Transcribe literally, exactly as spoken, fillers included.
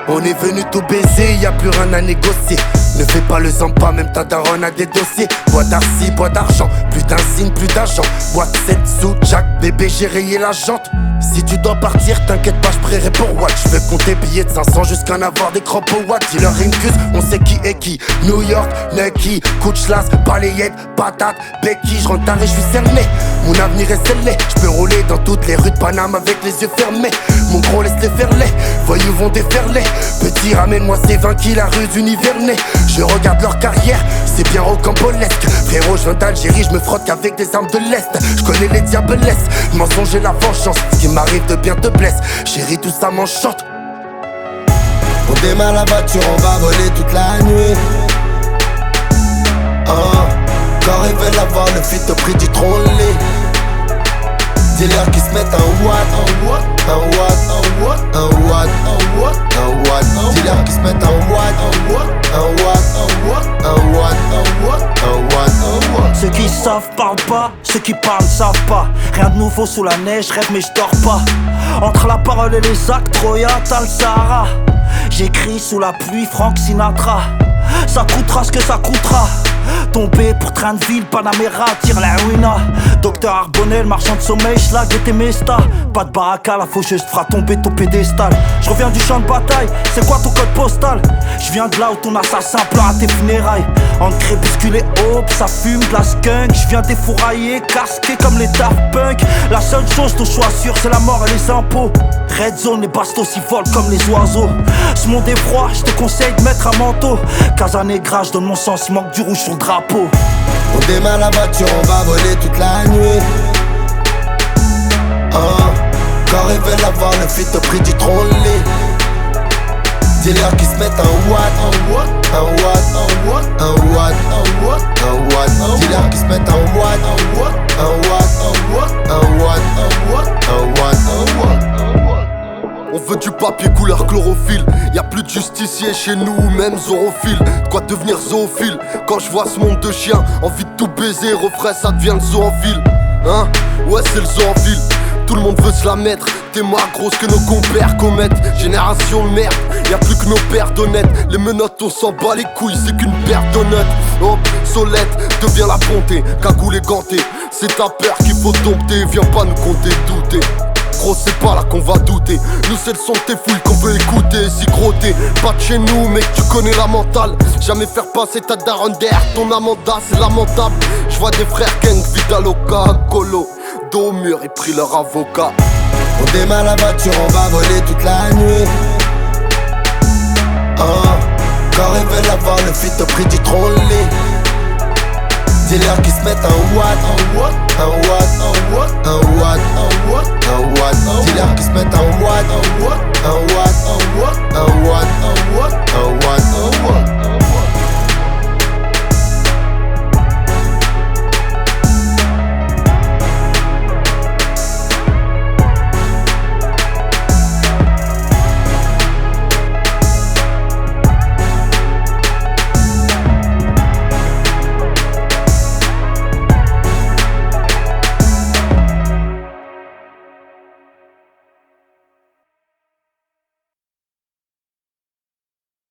On est venu tout baiser, y a plus rien à négocier. Ne fais pas le zampa, même ta daronne a des dossiers. Bois d'arcy, bois d'argent, plus d'insigne, plus d'argent. Bois de sept sous, Jack, bébé, j'ai rayé la jante. Si tu dois partir, t'inquiète pas, j'prierai pour Watt. J'veux compter billets de cinq cents jusqu'à en avoir des crop au Watt. Dis leur Rimkus, on sait qui est qui. New York, Nucky, Couchlas, balayette, patate, Becky. J'rentre tard et j'suis cerné, mon avenir est scellé. J'peux rouler dans toutes les rues de Paname avec les yeux fermés. Mon gros laisse les faire les voyous vont déferler. Petit ramène-moi ces vingt kills la rue d'Univernet. Je regarde leur carrière, c'est bien rocambolesque. Frérot, je viens d'Algérie, je me frotte qu'avec des armes de l'Est. Je connais les diabolesses, le mensonge et la vengeance. Ce qui m'arrive de bien te blesse, chérie, tout ça m'enchante. On démarre la voiture, on va voler toute la nuit. Oh, quand révèle avoir le fit au prix du trolley. Dis-leur qu'ils se mettent un watt, un watt, un watt, un watt, un watt, un watt, un watt. Dis-leur qu'ils se mettent un watt, un watt, un watt, un watt, un watt, un watt, un watt, un watt. Ceux qui savent parlent pas, ceux qui parlent savent pas. Rien de nouveau sous la neige, rêve mais je dors pas. Entre la parole et les actes, Troya, t'as le Sahara. J'écris sous la pluie, Frank Sinatra. Ça coûtera ce que ça coûtera. Tomber pour train de ville, Panamera, tire la ruina. Docteur Arbonnel, marchand de sommeil, schlag et Temesta. Pas de baraka, la faucheuse fera tomber ton pédestal. Je reviens du champ de bataille, c'est quoi ton code postal? Je viens de là où ton assassin pleure à tes funérailles. En crépuscule et aube, ça fume de la skunk. Je viens défourailler, casqué comme les Daft Punk. La seule chose ton choix sûr, c'est la mort et les impôts. Red zone, les bastos s'y volent comme les oiseaux. Ce monde est froid, je te conseille de mettre un manteau. Casanegra, je donne mon sens, il manque du rouge sur le drapeau. On démarre la voiture, on va voler toute la nuit. Oh, quand révèle avoir le fit au prix du trolley. Dis-leur qu'ils se mettent un watt, un watt, un watt, un watt, un watt, un watt, un watt. Dis-leur qu'ils se mettent un watt, un watt, un watt, un watt, un watt, un watt, un watt, un watt. On veut du papier couleur chlorophylle. Y'a plus de justicier chez nous, même zorophile. De quoi devenir zoophile. Quand je vois ce monde de chiens, envie de tout baiser, refrais, ça devient le zoo en ville. Hein? Ouais, c'est le zoo en ville. Tout le monde veut se la mettre. T'es moins grosse que nos compères commettent. Génération de merde, y'a plus que nos pères d'honnêtes. Les menottes, on s'en bat les couilles, c'est qu'une paire d'honnêtes. Oh, Solette, devient la bonté, cagoule et ganté. C'est ta peur qu'il faut dompter, viens pas nous compter douter. Gros c'est pas là qu'on va douter. Nous c'est le son de tes fouilles qu'on veut écouter. Si gros t'es pas de chez nous mec tu connais la mentale. Jamais faire passer ta daronne derrière ton amanda c'est lamentable. Je vois des frères gang Vidaloca, Colo dos au mur et pris leur avocat. On démarre la voiture on va voler toute la nuit. Oh, quand révèle avoir le fit au prix du trolley. Dis-leur qu'ils se mettent un watt, un watt, un watt,